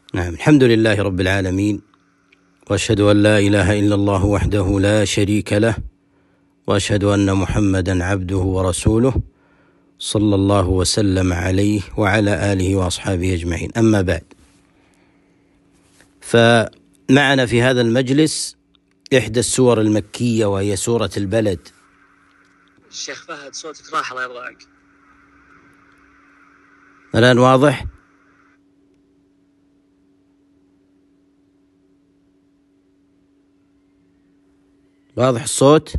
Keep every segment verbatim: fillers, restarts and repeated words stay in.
نعم، الحمد لله رب العالمين، وأشهد أن لا إله إلا الله وحده لا شريك له، وأشهد أن محمدا عبده ورسوله صلى الله وسلم عليه وعلى آله وأصحابه أجمعين. أما بعد، فمعنا في هذا المجلس إحدى السور المكية وهي سورة البلد. الشيخ فهد صوتك راح، الله يرضى. الآن واضح؟ واضح الصوت؟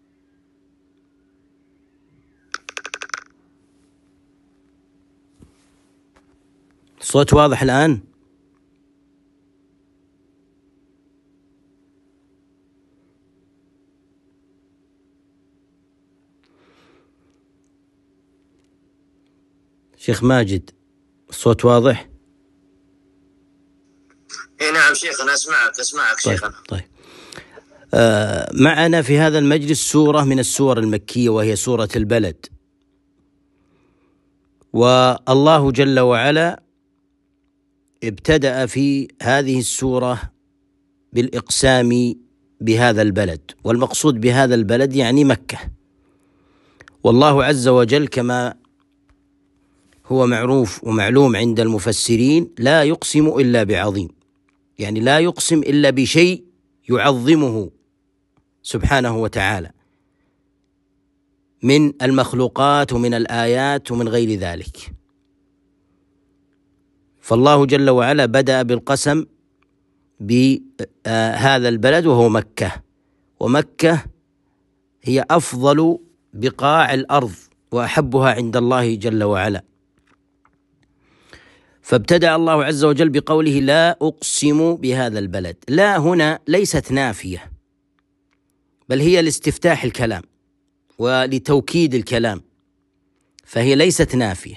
الصوت واضح الآن؟ شيخ ماجد، الصوت واضح؟ اي نعم شيخ، انا اسمعك اسمعك طيب شيخنا. طيب آه معنا في هذا المجلس سورة من السور المكية وهي سورة البلد. والله جل وعلا ابتدأ في هذه السورة بالإقسام بهذا البلد، والمقصود بهذا البلد يعني مكة. والله عز وجل كما هو معروف ومعلوم عند المفسرين لا يقسم إلا بعظيم، يعني لا يقسم إلا بشيء يعظمه سبحانه وتعالى من المخلوقات ومن الآيات ومن غير ذلك. فالله جل وعلا بدأ بالقسم بهذا البلد وهو مكة، ومكة هي أفضل بقاع الأرض وأحبها عند الله جل وعلا. فابتدأ الله عز وجل بقوله لا أقسم بهذا البلد. لا هنا ليست نافية، بل هي لاستفتاح الكلام ولتوكيد الكلام، فهي ليست نافية،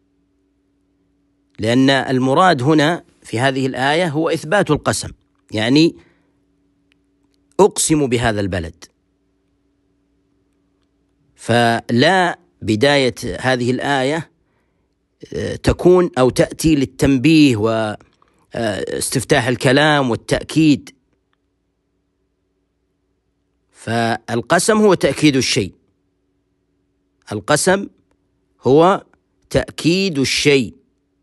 لأن المراد هنا في هذه الآية هو إثبات القسم، يعني أقسم بهذا البلد. فلا بداية هذه الآية تكون أو تأتي للتنبيه واستفتاح الكلام والتأكيد. فالقسم هو تأكيد الشيء، القسم هو تأكيد الشيء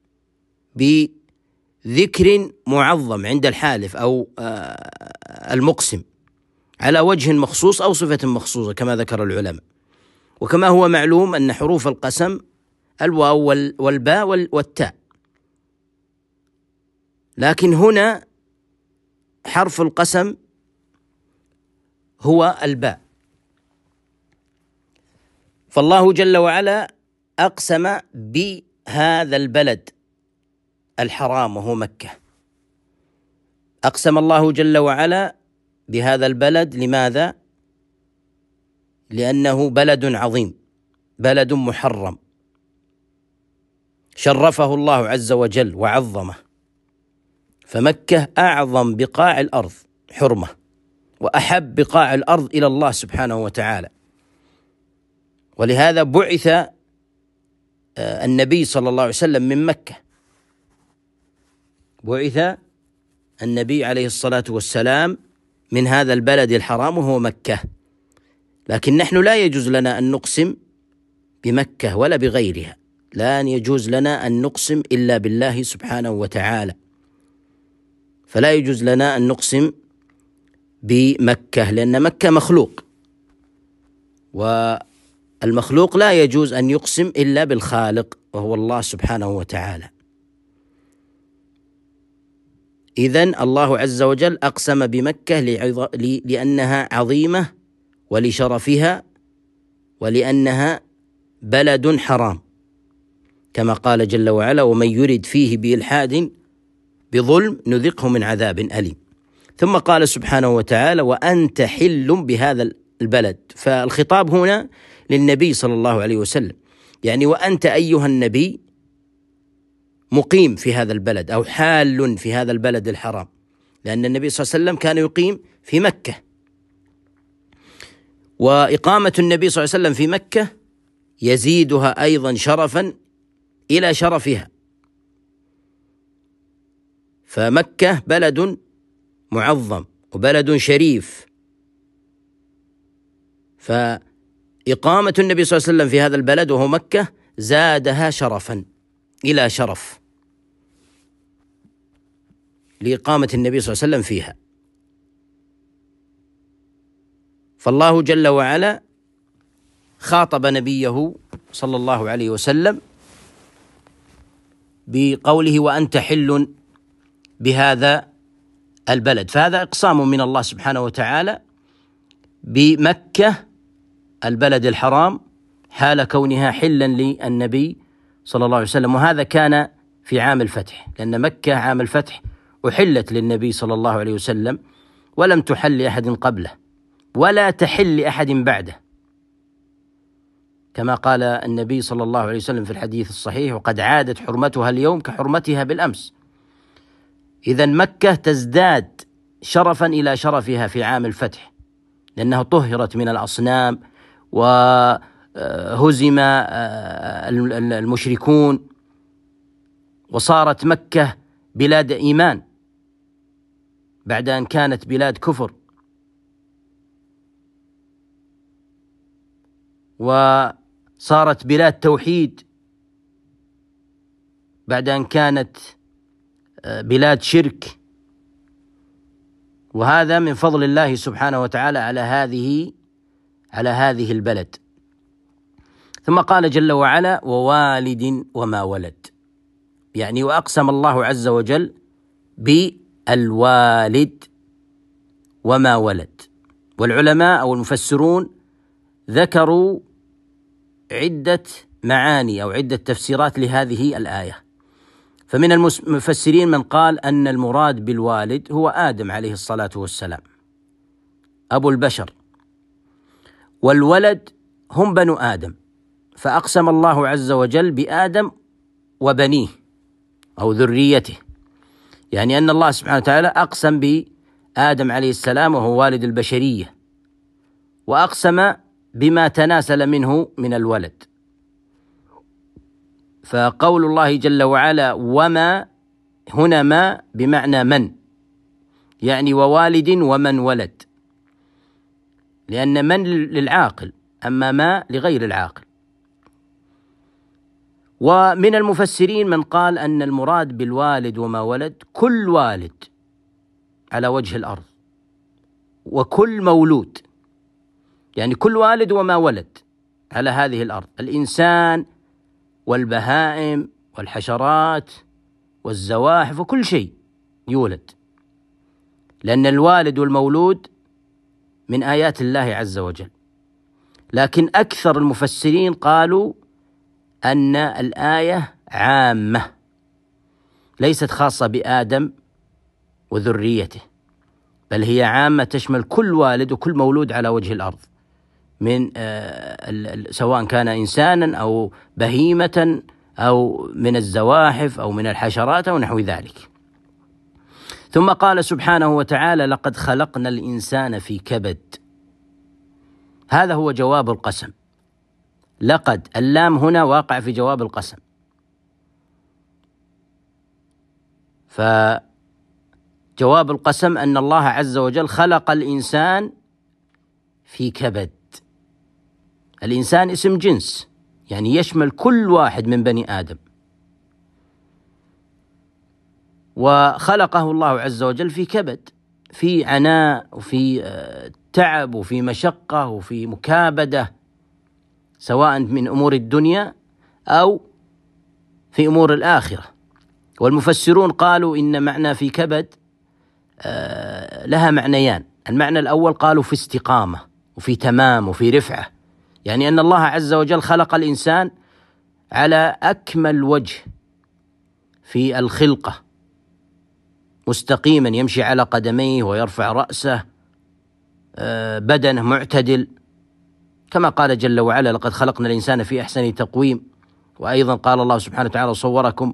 بذكر معظم عند الحالف أو المقسم على وجه مخصوص أو صفة مخصوصة كما ذكر العلماء. وكما هو معلوم أن حروف القسم الواو والباء والتاء، لكن هنا حرف القسم هو الباء. فالله جل وعلا أقسم بهذا البلد الحرام وهو مكة. أقسم الله جل وعلا بهذا البلد لماذا؟ لأنه بلد عظيم، بلد محرم، شرفه الله عز وجل وعظمه. فمكة أعظم بقاع الأرض حرمة، وأحب بقاع الأرض إلى الله سبحانه وتعالى. ولهذا بعث النبي صلى الله عليه وسلم من مكة، بعث النبي عليه الصلاة والسلام من هذا البلد الحرام وهو مكة. لكن نحن لا يجوز لنا أن نقسم بمكة ولا بغيرها، لا يجوز لنا أن نقسم إلا بالله سبحانه وتعالى. فلا يجوز لنا أن نقسم بمكة، لأن مكة مخلوق، والمخلوق لا يجوز أن يقسم إلا بالخالق وهو الله سبحانه وتعالى. إذن الله عز وجل أقسم بمكة لأنها عظيمة ولشرفها ولأنها بلد حرام، كما قال جل وعلا ومن يرد فيه بإلحاد بظلم نذقه من عذاب أليم. ثم قال سبحانه وتعالى وأنت حل بهذا البلد. فالخطاب هنا للنبي صلى الله عليه وسلم، يعني وأنت أيها النبي مقيم في هذا البلد أو حال في هذا البلد الحرام، لأن النبي صلى الله عليه وسلم كان يقيم في مكة، وإقامة النبي صلى الله عليه وسلم في مكة يزيدها أيضا شرفا إلى شرفها. فمكة بلد معظم وبلد شريف، فإقامة النبي صلى الله عليه وسلم في هذا البلد وهو مكة زادها شرفا إلى شرف لإقامة النبي صلى الله عليه وسلم فيها. فالله جل وعلا خاطب نبيه صلى الله عليه وسلم بقوله وأنت حل بهذا البلد، فهذا إقسام من الله سبحانه وتعالى بمكة البلد الحرام حال كونها حلا للنبي صلى الله عليه وسلم. وهذا كان في عام الفتح، لأن مكة عام الفتح أحلت للنبي صلى الله عليه وسلم ولم تحل لأحد قبله ولا تحل لأحد بعده، كما قال النبي صلى الله عليه وسلم في الحديث الصحيح وقد عادت حرمتها اليوم كحرمتها بالأمس. إذن مكة تزداد شرفا إلى شرفها في عام الفتح، لأنها طهرت من الأصنام وهزم المشركون، وصارت مكة بلاد إيمان بعد أن كانت بلاد كفر، وصارت بلاد توحيد بعد أن كانت بلاد شرك. وهذا من فضل الله سبحانه وتعالى على هذه على هذه البلد. ثم قال جل وعلا ووالد وما ولد، يعني وأقسم الله عز وجل بالوالد وما ولد. والعلماء أو المفسرون ذكروا عدة معاني أو عدة تفسيرات لهذه الآية. فمن المفسرين من قال أن المراد بالوالد هو آدم عليه الصلاة والسلام أبو البشر، والولد هم بنو آدم، فأقسم الله عز وجل بآدم وبنيه أو ذريته، يعني أن الله سبحانه وتعالى أقسم بآدم عليه السلام وهو والد البشرية، وأقسم بما تناسل منه من الولد. فقول الله جل وعلا وما هنا ما بمعنى من، يعني ووالد ومن ولد، لأن من للعاقل أما ما لغير العاقل. ومن المفسرين من قال أن المراد بالوالد وما ولد كل والد على وجه الأرض وكل مولود، يعني كل والد وما ولد على هذه الأرض، الإنسان والبهائم والحشرات والزواحف وكل شيء يولد، لأن الوالد والمولود من آيات الله عز وجل. لكن أكثر المفسرين قالوا أن الآية عامة ليست خاصة بآدم وذريته، بل هي عامة تشمل كل والد وكل مولود على وجه الأرض، من سواء كان إنسانا أو بهيمة أو من الزواحف أو من الحشرات أو نحو ذلك. ثم قال سبحانه وتعالى لقد خلقنا الإنسان في كبد، هذا هو جواب القسم. لقد اللام هنا واقع في جواب القسم، فجواب القسم أن الله عز وجل خلق الإنسان في كبد. الإنسان اسم جنس، يعني يشمل كل واحد من بني آدم، وخلقه الله عز وجل في كبد، في عناء وفي تعب وفي مشقة وفي مكابدة، سواء من أمور الدنيا أو في أمور الآخرة. والمفسرون قالوا إن معنى في كبد لها معنيان. المعنى الأول قالوا في استقامة وفي تمام وفي رفعة، يعني أن الله عز وجل خلق الإنسان على أكمل وجه في الخلقة، مستقيما يمشي على قدميه ويرفع رأسه، بدنه معتدل، كما قال جل وعلا لقد خلقنا الإنسان في أحسن تقويم. وأيضا قال الله سبحانه وتعالى صوركم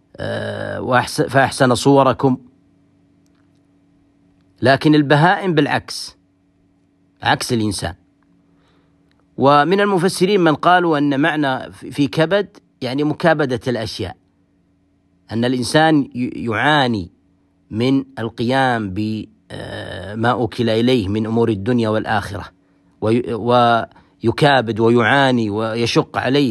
فأحسن صوركم. لكن البهائم بالعكس، عكس الإنسان. ومن المفسرين من قالوا أن معنى في كبد يعني مكابدة الأشياء، أن الإنسان يعاني من القيام بما أوكل إليه من أمور الدنيا والآخرة، ويكابد ويعاني ويشق عليه.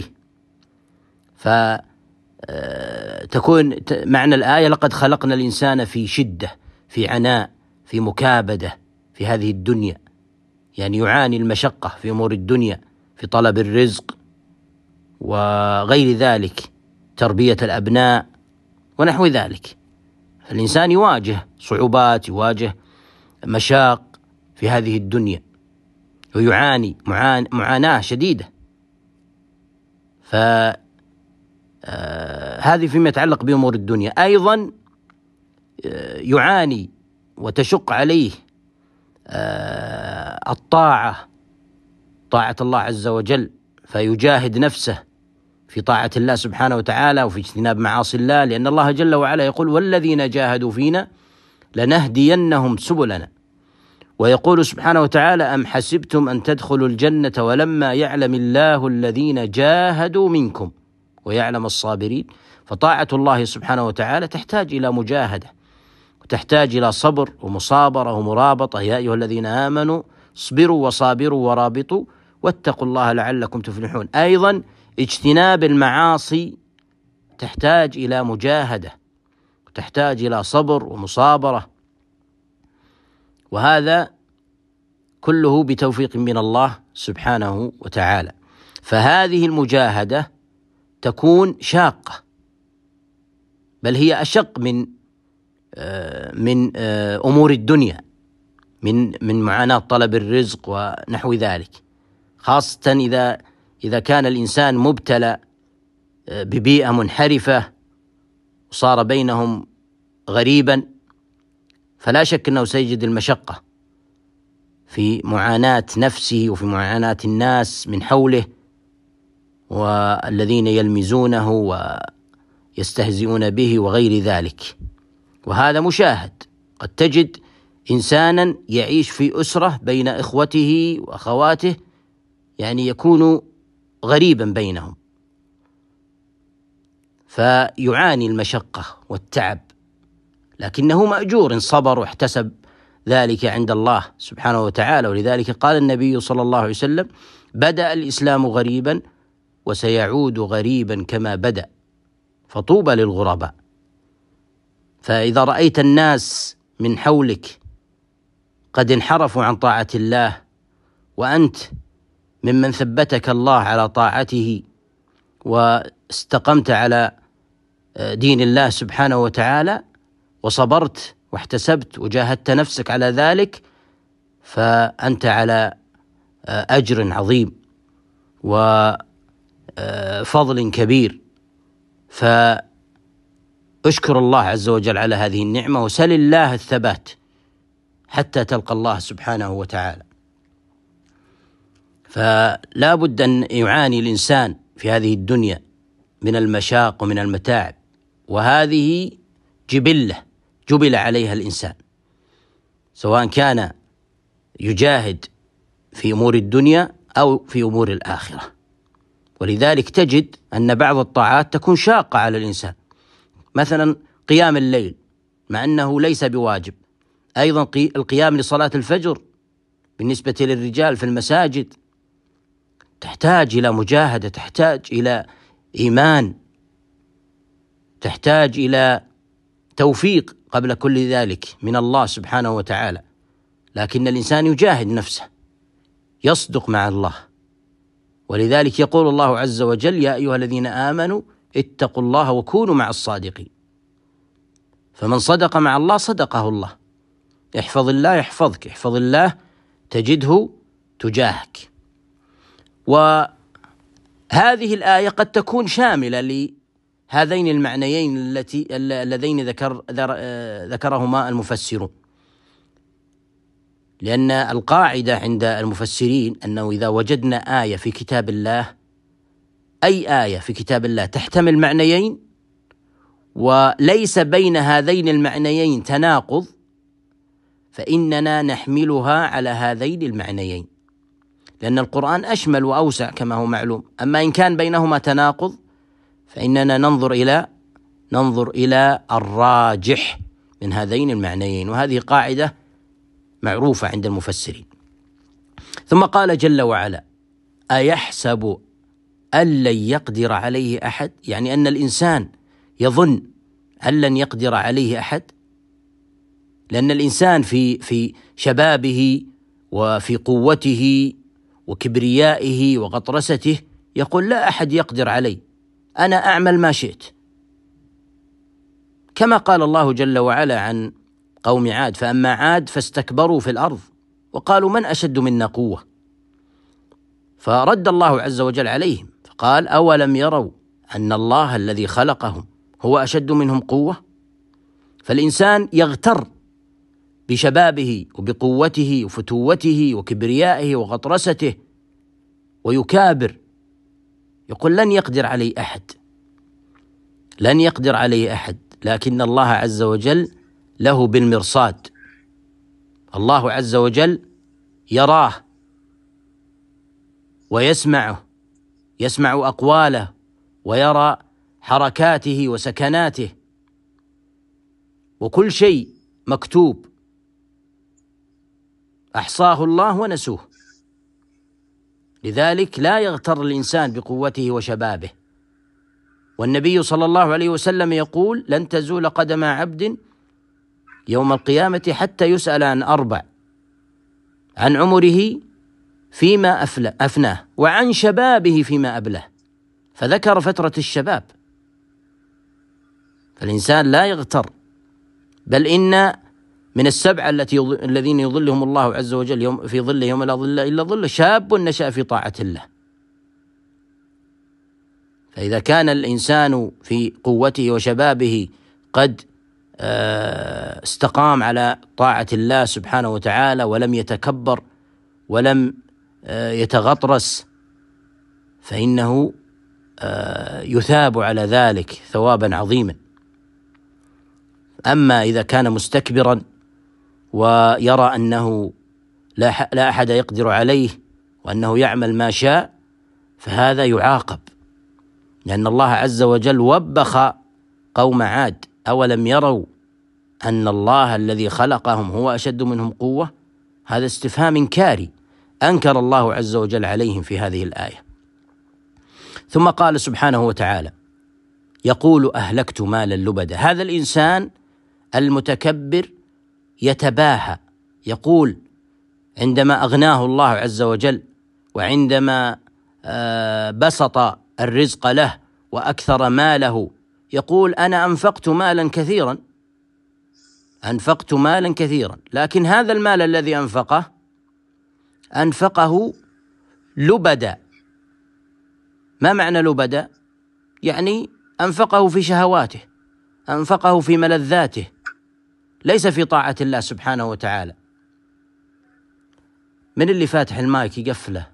فتكون معنى الآية: لقد خلقنا الإنسان في شدة، في عناء، في مكابدة في هذه الدنيا، يعني يعاني المشقة في أمور الدنيا، في طلب الرزق وغير ذلك، تربية الأبناء ونحو ذلك. الإنسان يواجه صعوبات، يواجه مشاق في هذه الدنيا، ويعاني معاناة شديدة. فهذه فيما يتعلق بأمور الدنيا. أيضا يعاني وتشق عليه الطاعة، طاعة الله عز وجل، فيجاهد نفسه في طاعة الله سبحانه وتعالى وفي اجتناب معاصي الله، لأن الله جل وعلا يقول: والذين جاهدوا فينا لنهدينهم سبلنا. ويقول سبحانه وتعالى: أم حسبتم أن تدخلوا الجنة ولما يعلم الله الذين جاهدوا منكم ويعلم الصابرين. فطاعة الله سبحانه وتعالى تحتاج إلى مجاهدة، وتحتاج إلى صبر ومصابرة ومرابطة. يا أيها الذين آمنوا اصبروا وصابروا ورابطوا واتقوا الله لعلكم تفلحون. أيضا اجتناب المعاصي تحتاج إلى مجاهدة، وتحتاج إلى صبر ومصابرة، وهذا كله بتوفيق من الله سبحانه وتعالى. فهذه المجاهدة تكون شاقة، بل هي أشق من من أمور الدنيا، من من معاناة طلب الرزق ونحو ذلك، خاصة إذا إذا كان الإنسان مبتلى ببيئة منحرفة وصار بينهم غريبا، فلا شك أنه سيجد المشقة في معاناة نفسه وفي معاناة الناس من حوله والذين يلمزونه ويستهزئون به وغير ذلك. وهذا مشاهد. قد تجد إنسانا يعيش في أسرة بين إخوته وأخواته، يعني يكون غريبا بينهم، فيعاني المشقة والتعب، لكنه مأجور إن صبر واحتسب ذلك عند الله سبحانه وتعالى. ولذلك قال النبي صلى الله عليه وسلم: بدأ الإسلام غريبا وسيعود غريبا كما بدأ، فطوبى للغرباء. فإذا رأيت الناس من حولك قد انحرفوا عن طاعة الله، وأنت ممن ثبتك الله على طاعته واستقمت على دين الله سبحانه وتعالى، وصبرت واحتسبت وجاهدت نفسك على ذلك، فأنت على أجر عظيم وفضل كبير. فأشكر الله عز وجل على هذه النعمة، وسل الله الثبات حتى تلقى الله سبحانه وتعالى. فلا بد أن يعاني الإنسان في هذه الدنيا من المشاق ومن المتاعب، وهذه جبلة جبل عليها الإنسان، سواء كان يجاهد في أمور الدنيا أو في أمور الآخرة. ولذلك تجد أن بعض الطاعات تكون شاقة على الإنسان، مثلا قيام الليل مع أنه ليس بواجب. أيضا القيام لصلاة الفجر بالنسبة للرجال في المساجد تحتاج إلى مجاهدة، تحتاج إلى إيمان، تحتاج إلى توفيق قبل كل ذلك من الله سبحانه وتعالى. لكن الإنسان يجاهد نفسه، يصدق مع الله. ولذلك يقول الله عز وجل: يا أيها الذين آمنوا اتقوا الله وكونوا مع الصادقين. فمن صدق مع الله صدقه الله. احفظ الله يحفظك، احفظ الله تجده تجاهك. وهذه الآية قد تكون شاملة لهذين المعنيين التي اللذين ذكر ذكرهما المفسرون، لأن القاعدة عند المفسرين أنه إذا وجدنا آية في كتاب الله، أي آية في كتاب الله تحتمل معنيين وليس بين هذين المعنيين تناقض، فإننا نحملها على هذين المعنيين، لأن القرآن أشمل وأوسع كما هو معلوم. أما إن كان بينهما تناقض فإننا ننظر إلى ننظر إلى الراجح من هذين المعنيين، وهذه قاعدة معروفة عند المفسرين. ثم قال جل وعلا: أيحسب أن لن يقدر عليه أحد، يعني أن الإنسان يظن أن لن يقدر عليه أحد، لأن الإنسان في في شبابه وفي قوته وكبريائه وغطرسته يقول: لا أحد يقدر علي، أنا أعمل ما شئت، كما قال الله جل وعلا عن قوم عاد: فأما عاد فاستكبروا في الأرض وقالوا من أشد منا قوة. فرد الله عز وجل عليهم فقال: أولم يروا أن الله الذي خلقهم هو أشد منهم قوة؟ فالإنسان يغتر بشبابه وبقوته وفتوته وكبريائه وغطرسته ويكابر، يقول: لن يقدر علي أحد، لن يقدر عليه أحد. لكن الله عز وجل له بالمرصاد، الله عز وجل يراه ويسمعه، يسمع أقواله ويرى حركاته وسكناته، وكل شيء مكتوب أحصاه الله ونسوه. لذلك لا يغتر الإنسان بقوته وشبابه. والنبي صلى الله عليه وسلم يقول: لن تزول قدم عبد يوم القيامة حتى يسأل عن أربع: عن عمره فيما أفناه، وعن شبابه فيما أبله. فذكر فترة الشباب. فالإنسان لا يغتر، بل إن من السبعة التي الذين يظلهم الله عز وجل يوم في ظله يوم لا ظل إلا ظله شاب نشأ في طاعة الله. فإذا كان الإنسان في قوته وشبابه قد استقام على طاعة الله سبحانه وتعالى ولم يتكبر ولم يتغطرس، فإنه يثاب على ذلك ثوابا عظيما. أما إذا كان مستكبرا ويرى أنه لا أحد يقدر عليه وأنه يعمل ما شاء، فهذا يعاقب، لأن الله عز وجل وبخ قوم عاد: أولم يروا أن الله الذي خلقهم هو أشد منهم قوة. هذا استفهام إنكاري أنكر الله عز وجل عليهم في هذه الآية. ثم قال سبحانه وتعالى: يقول أهلكت مالا لبدا. هذا الإنسان المتكبر يتباهى، يقول عندما أغناه الله عز وجل وعندما بسط الرزق له وأكثر ماله، يقول: أنا أنفقت مالا كثيرا، أنفقت مالا كثيرا. لكن هذا المال الذي أنفقه أنفقه لبدا. ما معنى لبدا؟ يعني أنفقه في شهواته، أنفقه في ملذاته، ليس في طاعة الله سبحانه وتعالى. من اللي فاتح المايك يقفله؟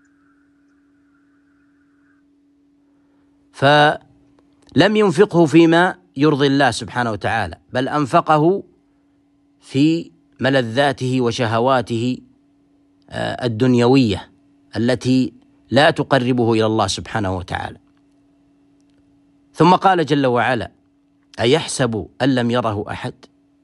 فلم ينفقه فيما يرضي الله سبحانه وتعالى، بل أنفقه في ملذاته وشهواته الدنيوية التي لا تقربه إلى الله سبحانه وتعالى. ثم قال جل وعلا: أيحسب أن لم يره أحد.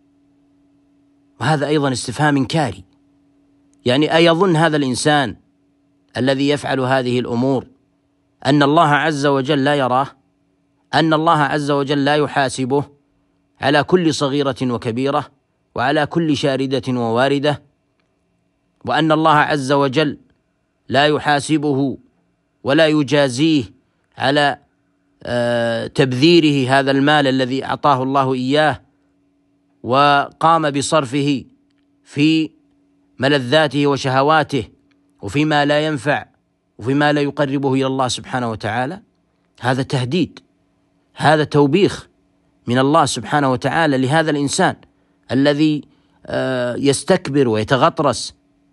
وهذا أيضا استفهام إنكاري، يعني أيظن هذا الإنسان الذي يفعل هذه الأمور أن الله عز وجل لا يراه، أن الله عز وجل لا يحاسبه على كل صغيرة وكبيرة وعلى كل شاردة وواردة، وأن الله عز وجل لا يحاسبه ولا يجازيه على تبذيره هذا المال الذي أعطاه الله إياه وقام بصرفه في ملذاته وشهواته وفيما لا ينفع وفيما لا يقربه إلى الله سبحانه وتعالى. هذا تهديد، هذا توبيخ من الله سبحانه وتعالى لهذا الإنسان الذي يستكبر ويتغطرس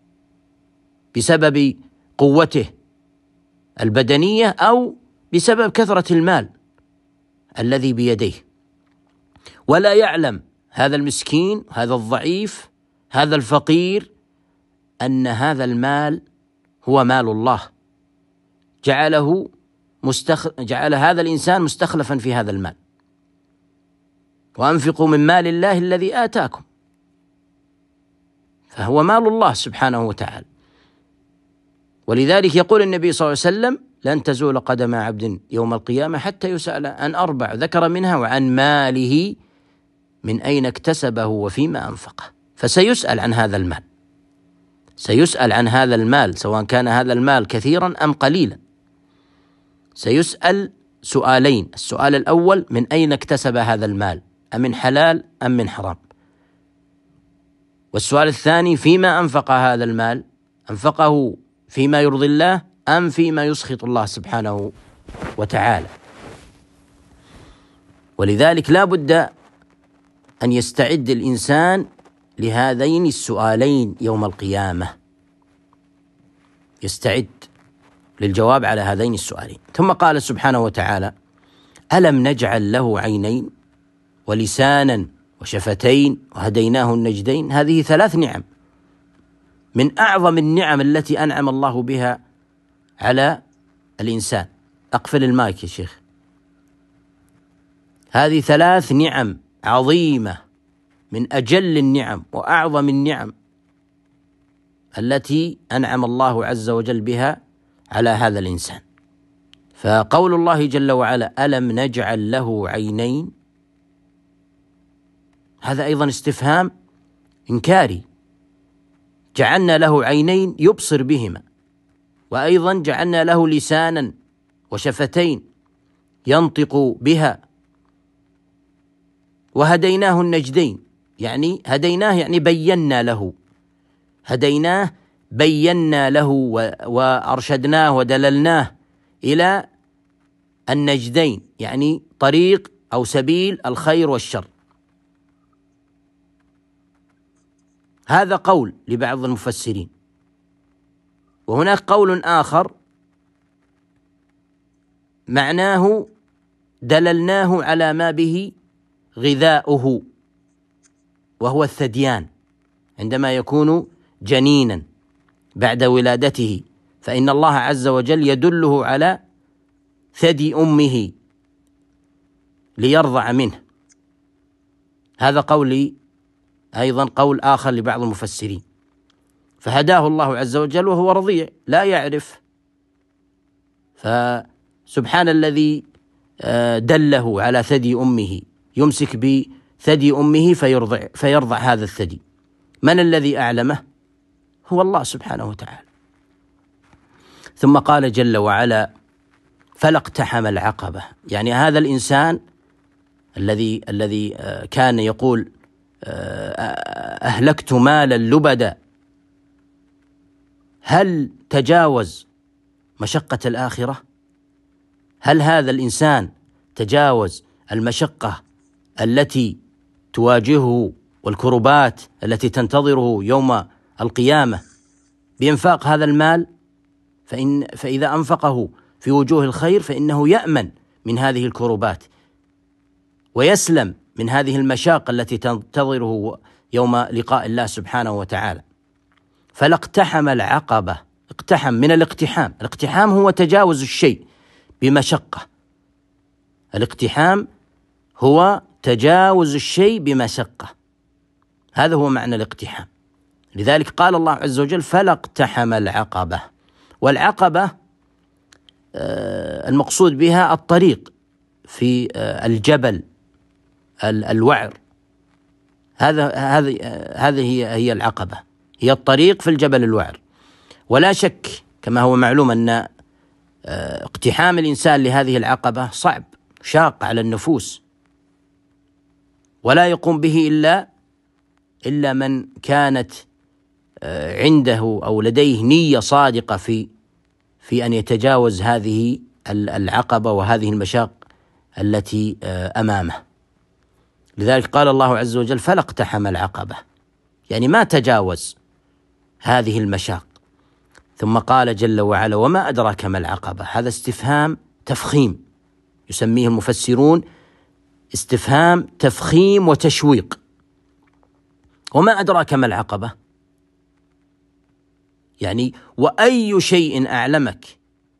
بسبب قوته البدنية أو بسبب كثرة المال الذي بيديه، ولا يعلم هذا المسكين، هذا الضعيف، هذا الفقير، أن هذا المال هو مال الله، جعله مستخ... جعل هذا الإنسان مستخلفا في هذا المال. وأنفقوا من مال الله الذي آتاكم، فهو مال الله سبحانه وتعالى. ولذلك يقول النبي صلى الله عليه وسلم: لن تزول قدم عبد يوم القيامة حتى يسأل عن أربع، ذكر منها وعن ماله من أين اكتسبه وفيما أنفقه. فسيسأل عن هذا المال، سيسأل عن هذا المال سواء كان هذا المال كثيرا أم قليلا. سيسأل سؤالين: السؤال الأول من أين اكتسب هذا المال، أمن حلال أم من حرام؟ والسؤال الثاني فيما أنفق هذا المال، أنفقه فيما يرضي الله أم فيما يسخط الله سبحانه وتعالى؟ ولذلك لا بد أن يستعد الإنسان لهذين السؤالين يوم القيامة، يستعد للجواب على هذين السؤالين. ثم قال سبحانه وتعالى: ألم نجعل له عينين ولسانا وشفتين وهديناه النجدين. هذه ثلاث نعم من أعظم النعم التي أنعم الله بها على الإنسان. أقفل المايك يا شيخ. هذه ثلاث نعم عظيمة من أجل النعم وأعظم النعم التي أنعم الله عز وجل بها على هذا الإنسان. فقول الله جل وعلا: ألم نجعل له عينين، هذا أيضا استفهام إنكاري. جعلنا له عينين يبصر بهما، وأيضا جعلنا له لسانا وشفتين ينطق بها، وهديناه النجدين، يعني هديناه يعني بينا له، هديناه بينا له وأرشدناه ودللناه إلى النجدين، يعني طريق أو سبيل الخير والشر. هذا قول لبعض المفسرين. وهناك قول آخر معناه دللناه على ما به غذاؤه، وهو الثديان، عندما يكون جنينا بعد ولادته فإن الله عز وجل يدله على ثدي أمه ليرضع منه. هذا قولي أيضا قول آخر لبعض المفسرين. فهداه الله عز وجل وهو رضيع لا يعرف، فسبحان الذي دله على ثدي أمه، يمسك بثدي أمه فيرضع, فيرضع هذا الثدي. من الذي أعلمه؟ هو الله سبحانه وتعالى. ثم قال جل وعلا: فلا اقتحم العقبة، يعني هذا الإنسان الذي الذي كان يقول أهلكت مالا لبدا، هل تجاوز مشقة الآخرة؟ هل هذا الإنسان تجاوز المشقة التي تواجهه والكربات التي تنتظره يوم القيامة بإنفاق هذا المال؟ فإن فإذا أنفقه في وجوه الخير فإنه يأمن من هذه الكربات ويسلم من هذه المشاق التي تنتظره يوم لقاء الله سبحانه وتعالى. فلا اقتحم العقبة. اقتحم من الاقتحام، الاقتحام هو تجاوز الشيء بمشقة، الاقتحام هو تجاوز الشيء بمشقة، هذا هو معنى الاقتحام. لذلك قال الله عز وجل: فلا اقتحم العقبة. والعقبة المقصود بها الطريق في الجبل الوعر، هذا هذه هذه هي هي العقبة، هي الطريق في الجبل الوعر. ولا شك كما هو معلوم أن اقتحام الإنسان لهذه العقبة صعب شاق على النفوس، ولا يقوم به إلا إلا من كانت عنده أو لديه نية صادقة في في أن يتجاوز هذه العقبة وهذه المشاق التي أمامه. لذلك قال الله عز وجل: فلا اقتحم العقبة، يعني ما تجاوز هذه المشاق. ثم قال جل وعلا: وما أدراك ما العقبة. هذا استفهام تفخيم، يسميه المفسرون استفهام تفخيم وتشويق. وما أدراك ما العقبة، يعني وأي شيء أعلمك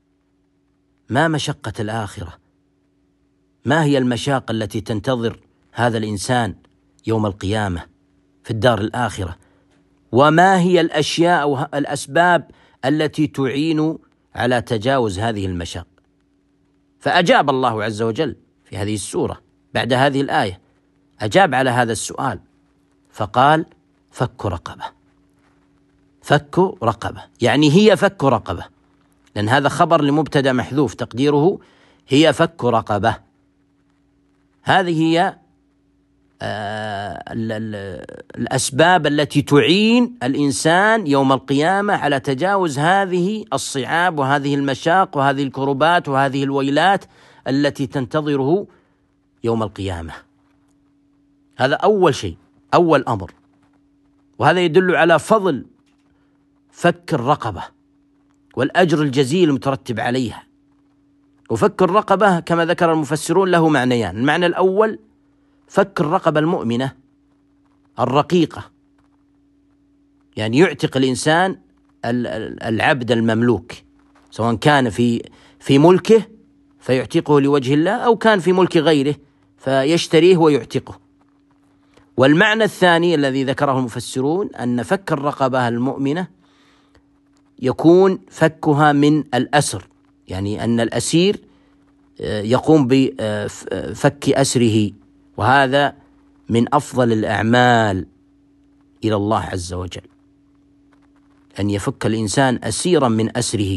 ما مشقة الآخرة، ما هي المشاق التي تنتظر هذا الإنسان يوم القيامة في الدار الآخرة، وما هي الأشياء أو الأسباب التي تعين على تجاوز هذه المشاق. فأجاب الله عز وجل في هذه السورة بعد هذه الآية، أجاب على هذا السؤال فقال: فك رقبة. فك رقبة يعني هي فك رقبة، لأن هذا خبر لمبتدأ محذوف تقديره هي فك رقبة. هذه هي آه الأسباب التي تعين الإنسان يوم القيامة على تجاوز هذه الصعاب وهذه المشاق وهذه الكربات وهذه الويلات التي تنتظره يوم القيامة. هذا أول شيء، أول أمر، وهذا يدل على فضل فك الرقبة والأجر الجزيل المترتب عليها. وفك الرقبة كما ذكر المفسرون له معنيان: المعنى الأول فك الرقبة المؤمنة الرقيقة، يعني يعتق الإنسان العبد المملوك، سواء كان في في ملكه فيعتقه لوجه الله، أو كان في ملك غيره فيشتريه ويعتقه. والمعنى الثاني الذي ذكره المفسرون أن فك الرقبة المؤمنة يكون فكها من الأسر، يعني أن الأسير يقوم بفك أسره، وهذا من أفضل الأعمال إلى الله عز وجل، أن يفك الإنسان أسيرا من أسره،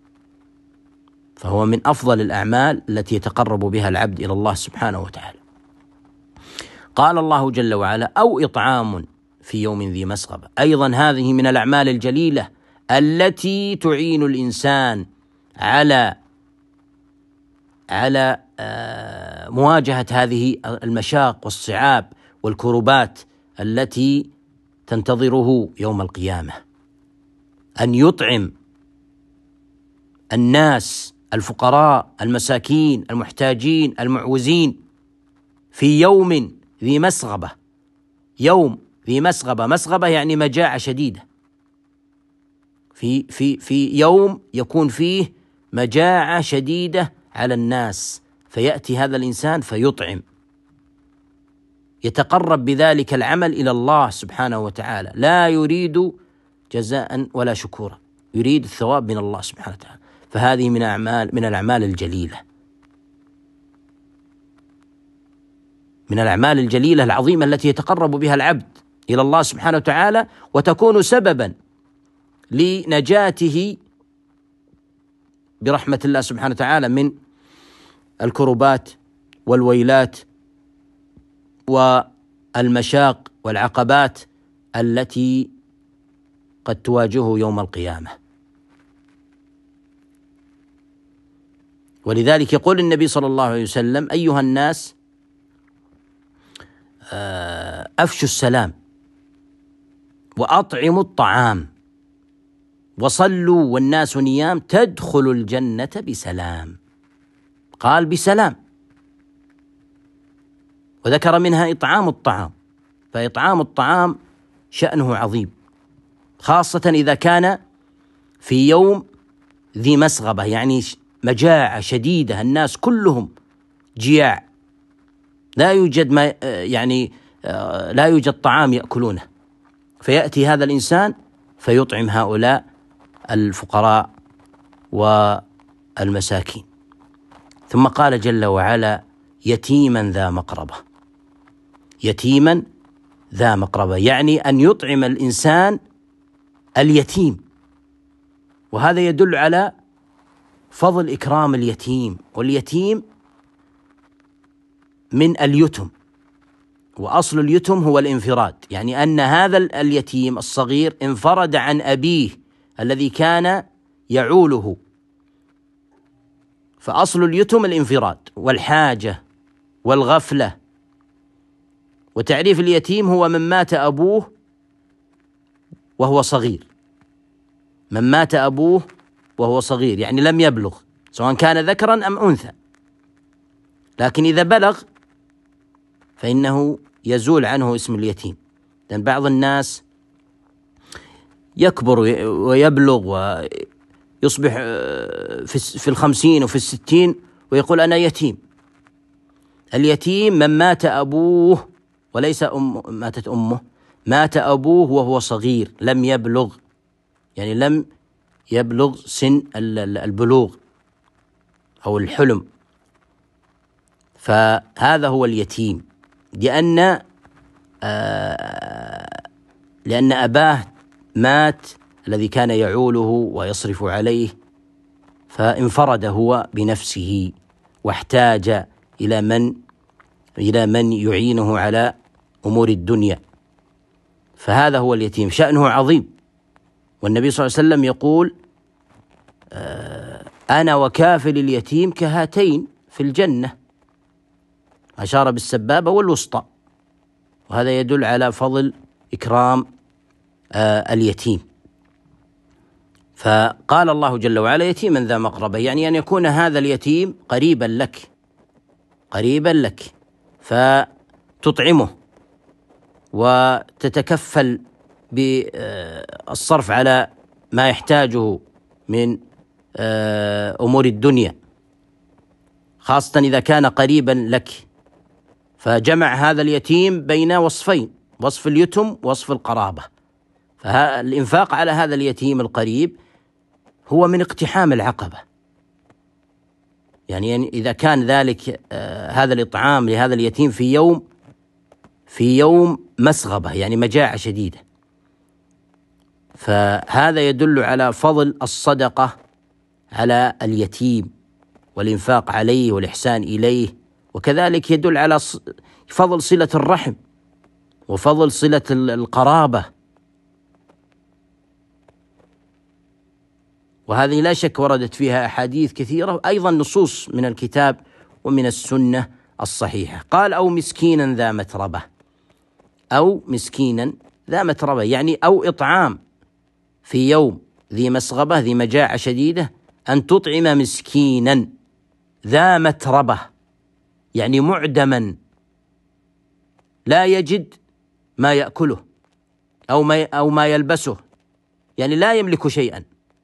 فهو من أفضل الأعمال التي يتقرب بها العبد إلى الله سبحانه وتعالى. قال الله جل وعلا: أو إطعام في يوم ذي مسغبة. أيضا هذه من الأعمال الجليلة التي تعين الإنسان على على مواجهة هذه المشاق والصعاب والكربات التي تنتظره يوم القيامة. أن يطعم الناس الفقراء المساكين المحتاجين المعوزين في يوم ذي مسغبة. يوم ذي مسغبة، مسغبة يعني مجاعة شديدة، في في في يوم يكون فيه مجاعة شديدة على الناس، فيأتي هذا الإنسان فيطعم، يتقرب بذلك العمل إلى الله سبحانه وتعالى، لا يريد جزاء ولا شكورا، يريد الثواب من الله سبحانه وتعالى. فهذه من أعمال من الأعمال الجليلة، من الأعمال الجليلة العظيمة التي يتقرب بها العبد إلى الله سبحانه وتعالى، وتكون سببا لنجاته برحمة الله سبحانه وتعالى من الكربات والويلات والمشاق والعقبات التي قد تواجهه يوم القيامة. ولذلك يقول النبي صلى الله عليه وسلم: أيها الناس أفشوا السلام وأطعموا الطعام وصلوا والناس نيام تدخلوا الجنة بسلام. قال بسلام، وذكر منها إطعام الطعام، فإطعام الطعام شأنه عظيم، خاصة إذا كان في يوم ذي مسغبة، يعني مجاعة شديدة، الناس كلهم جياع، لا يوجد ما يعني لا يوجد طعام يأكلونه، فيأتي هذا الإنسان فيطعم هؤلاء الفقراء والمساكين. ثم قال جل وعلا: يتيما ذا مقربة. يتيما ذا مقربة يعني أن يطعم الإنسان اليتيم، وهذا يدل على فضل إكرام اليتيم. واليتيم من اليتم، وأصل اليتم هو الانفراد، يعني أن هذا اليتيم الصغير انفرد عن أبيه الذي كان يعوله، فأصل اليتم الانفراد والحاجة والغفلة. وتعريف اليتيم هو من مات أبوه وهو صغير، من مات أبوه وهو صغير يعني لم يبلغ، سواء كان ذكرا أم أنثى، لكن إذا بلغ فإنه يزول عنه اسم اليتيم. لأن بعض الناس يكبر ويبلغ ويصبح في الخمسين وفي الستين ويقول أنا يتيم. اليتيم من مات أبوه وليس أم ماتت أمه، مات أبوه وهو صغير لم يبلغ، يعني لم يبلغ سن البلوغ أو الحلم، فهذا هو اليتيم. لأن آه لأن أباه مات الذي كان يعوله ويصرف عليه، فانفرد هو بنفسه واحتاج إلى من إلى من يعينه على أمور الدنيا، فهذا هو اليتيم، شأنه عظيم. والنبي صلى الله عليه وسلم يقول آه أنا وكافل اليتيم كهاتين في الجنة، أشار بالسبابة والوسطى، وهذا يدل على فضل إكرام آه اليتيم. فقال الله جل وعلا يتيما ذا مقربة، يعني أن يكون هذا اليتيم قريبا لك قريبا لك فتطعمه وتتكفل بالصرف على ما يحتاجه من أمور الدنيا، خاصة إذا كان قريبا لك. فجمع هذا اليتيم بين وصفين، وصف اليتم ووصف القرابة. فالإنفاق على هذا اليتيم القريب هو من اقتحام العقبة، يعني إذا كان ذلك آه هذا الإطعام لهذا اليتيم في يوم في يوم مسغبة، يعني مجاعة شديدة، فهذا يدل على فضل الصدقة على اليتيم والإنفاق عليه والإحسان إليه، وكذلك يدل على فضل صلة الرحم وفضل صلة القرابة. وهذه لا شك وردت فيها أحاديث كثيرة، أيضا نصوص من الكتاب ومن السنة الصحيحة. قال أو مسكينا ذا متربة، أو مسكينا ذا متربة يعني أو إطعام في يوم ذي مسغبة ذي مجاعة شديدة، أن تطعم مسكينا ذا متربة يعني معدما لا يجد ما يأكله أو ما أو ما يلبسه، يعني لا يملك شيئا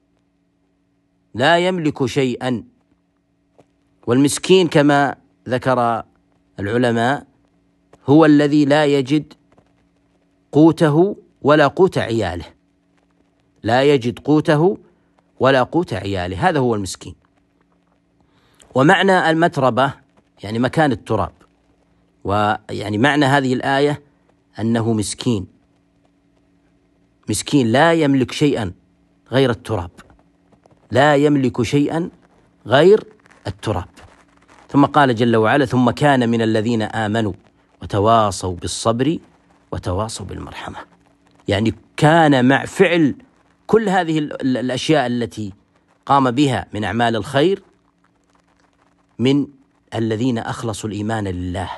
لا يملك شيئا. والمسكين كما ذكر العلماء هو الذي لا يجد قوته ولا قوت عياله، لا يجد قوته ولا قوت عياله، هذا هو المسكين. ومعنى المتربة يعني مكان التراب، ويعني معنى هذه الآية أنه مسكين مسكين لا يملك شيئا غير التراب، لا يملك شيئا غير التراب. ثم قال جل وعلا ثم كان من الذين آمنوا وتواصوا بالصبر وتواصوا بالمرحمة، يعني كان مع فعل كل هذه الأشياء التي قام بها من أعمال الخير من الذين أخلصوا الإيمان لله،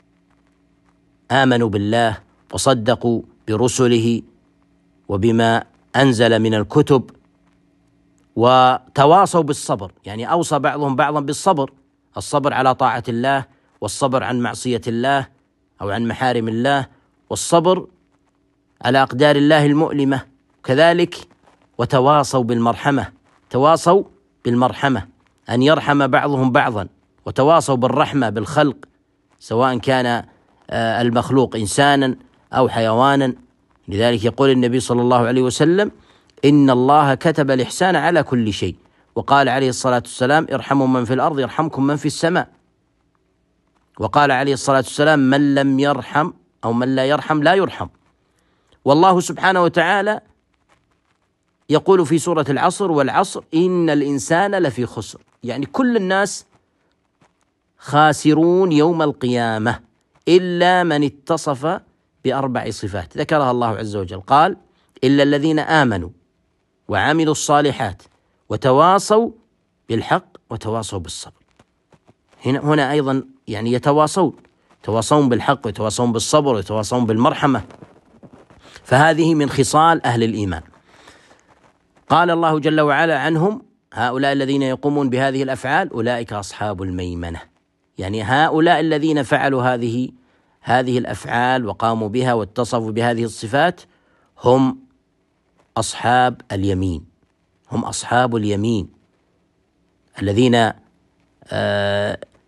آمنوا بالله وصدقوا برسله وبما أنزل من الكتب، وتواصوا بالصبر، يعني أوصى بعضهم بعضا بالصبر، الصبر على طاعة الله، والصبر عن معصية الله أو عن محارم الله، والصبر على أقدار الله المؤلمة كذلك. وتواصوا بالمرحمة، تواصوا بالمرحمة أن يرحم بعضهم بعضا، وتواصوا بالرحمة بالخلق سواء كان المخلوق إنسانا أو حيوانا. لذلك يقول النبي صلى الله عليه وسلم إن الله كتب الإحسان على كل شيء، وقال عليه الصلاة والسلام ارحموا من في الأرض يرحمكم من في السماء، وقال عليه الصلاة والسلام من لم يرحم أو من لا يرحم لا يرحم. والله سبحانه وتعالى يقول في سورة العصر والعصر إن الإنسان لفي خسر، يعني كل الناس خاسرون يوم القيامة إلا من اتصف بأربع صفات ذكرها الله عز وجل، قال إلا الذين آمنوا وعملوا الصالحات وتواصوا بالحق وتواصوا بالصبر. هنا هنا أيضا يعني يتواصون يتواصون بالحق ويتواصون بالصبر ويتواصون بالمرحمة، فهذه من خصال أهل الإيمان. قال الله جل وعلا عنهم هؤلاء الذين يقومون بهذه الأفعال أولئك أصحاب الميمنة، يعني هؤلاء الذين فعلوا هذه هذه الأفعال وقاموا بها واتصفوا بهذه الصفات هم أصحاب اليمين، هم أصحاب اليمين الذين آه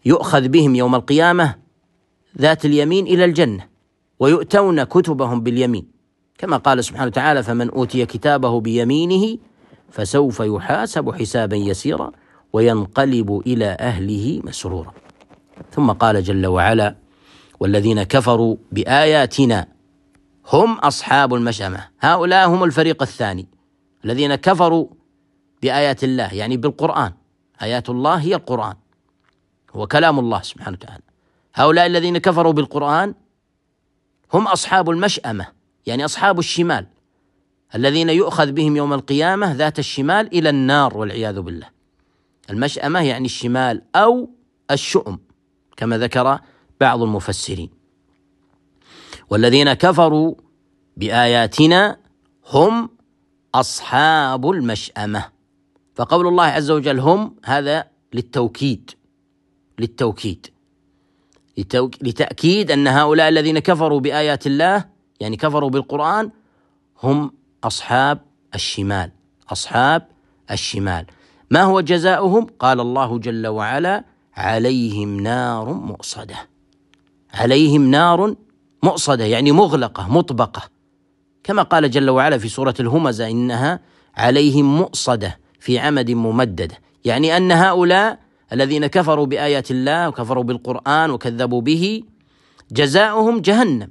يؤخذ بهم يوم القيامة ذات اليمين إلى الجنة، ويؤتون كتبهم باليمين، كما قال سبحانه وتعالى: فمن أوتي كتابه بيمينه فسوف يحاسب حسابا يسيرا وينقلب إلى أهله مسرورا. ثم قال جل وعلا: والذين كفروا بآياتنا هم أصحاب المشأمة. هؤلاء هم الفريق الثاني، الذين كفروا بآيات الله، يعني بالقرآن. آيات الله هي القرآن، هو كلام الله سبحانه وتعالى. هؤلاء الذين كفروا بالقرآن هم أصحاب المشأمة، يعني أصحاب الشمال، الذين يؤخذ بهم يوم القيامة ذات الشمال إلى النار والعياذ بالله. المشأمة يعني الشمال أو الشؤم كما ذكر بعض المفسرين. والذين كفروا بآياتنا هم أصحاب المشأمة. فقول الله عز وجل هم هذا للتوكيد للتوكيد لتأكيد أن هؤلاء الذين كفروا بآيات الله، يعني كفروا بالقرآن، هم أصحاب الشمال أصحاب الشمال. ما هو جزاؤهم؟ قال الله جل وعلا: عليهم نار مؤصدة. عليهم نار مؤصدة يعني مغلقة مطبقة، كما قال جل وعلا في سورة الهمزة: إنها عليهم مؤصدة في عمد ممددة، يعني أن هؤلاء الذين كفروا بآيات الله وكفروا بالقرآن وكذبوا به جزاؤهم جهنم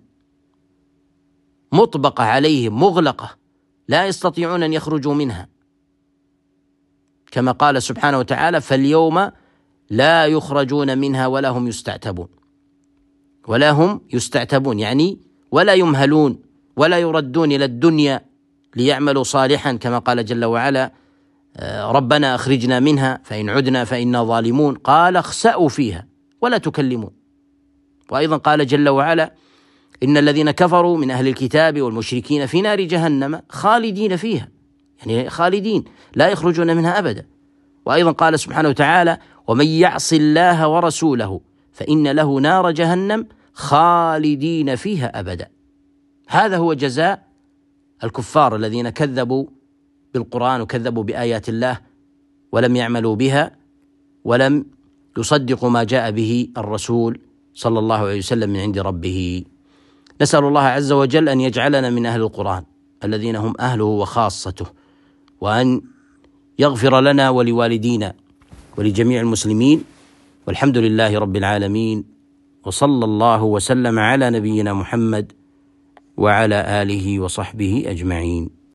مطبقة عليهم مغلقة لا يستطيعون أن يخرجوا منها، كما قال سبحانه وتعالى: فاليوم لا يخرجون منها ولا هم يستعتبون. ولا هم يستعتبون يعني ولا يمهلون ولا يردون إلى الدنيا ليعملوا صالحا، كما قال جل وعلا: ربنا أخرجنا منها فإن عدنا فإنا ظالمون، قال: اخسأوا فيها ولا تكلمون. وأيضا قال جل وعلا: إن الذين كفروا من أهل الكتاب والمشركين في نار جهنم خالدين فيها، يعني خالدين لا يخرجون منها أبدا. وأيضا قال سبحانه وتعالى: ومن يعص الله ورسوله فإن له نار جهنم خالدين فيها أبدا. هذا هو جزاء الكفار الذين كذبوا بالقرآن وكذبوا بآيات الله ولم يعملوا بها ولم يصدقوا ما جاء به الرسول صلى الله عليه وسلم من عند ربه. نسأل الله عز وجل أن يجعلنا من أهل القرآن الذين هم أهله وخاصته، وأن يغفر لنا ولوالدينا ولجميع المسلمين، والحمد لله رب العالمين، وصلى الله وسلم على نبينا محمد وعلى آله وصحبه أجمعين.